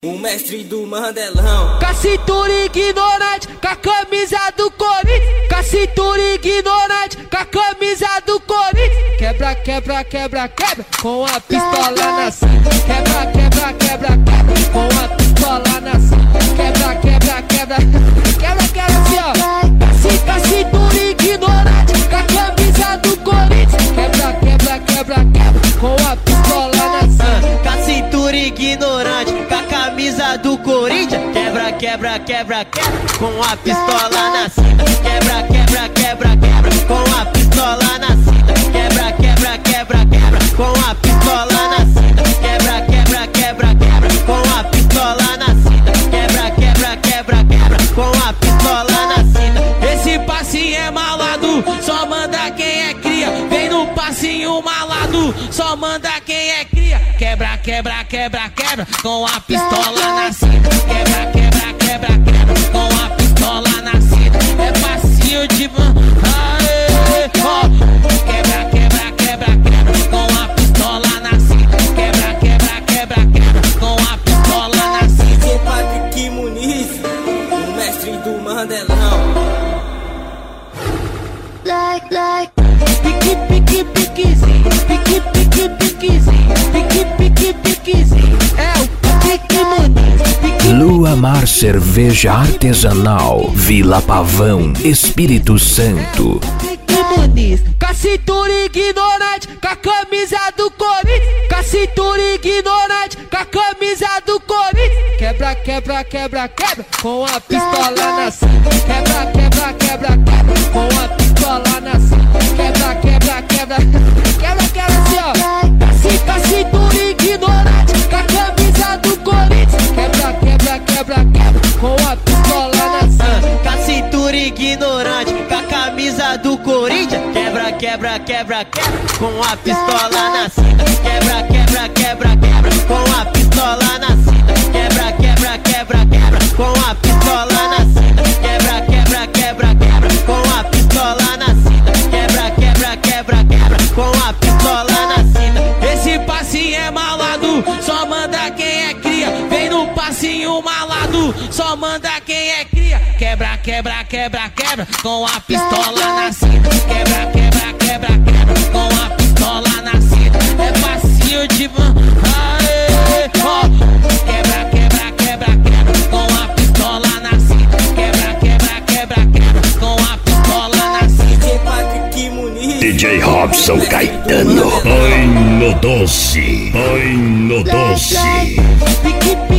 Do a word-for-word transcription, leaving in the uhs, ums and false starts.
O mestre do Mandelão. Com a cintura ignorante, com a camisa do Corinthians. Com a cintura ignorante, com a camisa do Corinthians. Quebra, quebra, quebra, quebra, com a pistola na cinta. Quebra, quebra, quebra, quebra, com a pistola na cinta. Quebra, quebra, quebra, quebra, quebra assim ó. Com a cintura ignorante, com a camisa do Corinthians. Quebra, quebra, quebra, quebra, com a pistola na cinta. Com a cintura ignorante, com a camisa do Corinthians. Quebra, quebra, quebra, quebra, com a pistola na cinta. Quebra, quebra, quebra, quebra, com a pistola na cinta. Quebra, quebra, quebra, quebra, com a pistola na cinta. Quebra, quebra, quebra, quebra, com a pistola na cinta. Quebra, quebra, quebra, quebra, com a pistola na cinta. Esse passinho é malado, só manda quem é cria. Vem no passinho malado, só manda quem é cria. Quebra, quebra, quebra, quebra, com a pistola na cinta. Quebra, quebra, quebra, quebra, com a pistola na cinta. É passinho de man. Aê, ó. Quebra, quebra, quebra, quebra, com a pistola na cinta. Quebra, quebra, quebra, quebra, com a pistola na cinta. Sou Patrick Muniz, o mestre do Mandelão. Like, like, pique, pique, piquezinho, pique, pique, piquezinho, pique, pique, piquezinho. É o Patrick Muniz, pique. Lua Mar Cerveja Artesanal, Vila Pavão, Espírito Santo. Com a cintura ignorante, com a camisa do Corinthians. Com a cintura ignorante, com a camisa do Corinthians. Quebra, quebra, quebra, quebra, com a pistola na cinta. Quebra, quebra, quebra, quebra, com a pistola na cinta. Quebra, quebra, quebra, quebra, quebra assim ó. Com a cintura ignorante, com a camisa do Corinthians. Quebra, quebra, quebra, quebra, com a pistola na cinta. Com a cintura ignorante, com a camisa do Corinthians. Quebra, quebra, quebra, quebra, com a pistola na cinta. Quebra, quebra, quebra, quebra, com a pistola na cinta. Quebra, quebra, quebra, quebra, com a pistola na cinta. Quebra, quebra, quebra, quebra, com a pistola na cinta. Quebra, quebra, quebra, quebra, com a pistola na cinta. Esse passinho é malado, só manda quem é cria. Vem no passinho malado, só manda quem é cria. Quebra, quebra, quebra, quebra, com a pistola na cinta. Quebra, quebra, quebra, quebra, com a pistola na cinta. É passinho de man. Aê, ó. Quebra, quebra, quebra, quebra, com a pistola na cinta. Quebra, quebra, quebra, quebra, com a pistola na cinta. Sou Patrick Muniz, D J Robson Caetano. Põe no doce, põe no doce. Pique,